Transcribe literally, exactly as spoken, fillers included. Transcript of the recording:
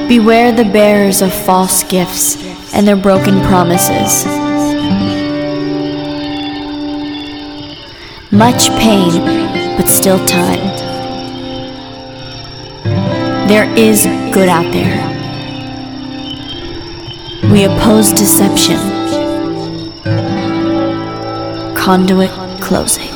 Beware the bearers of false gifts and their broken promises. Much pain, but still time. There is good out there. We oppose deception. Conduit closing.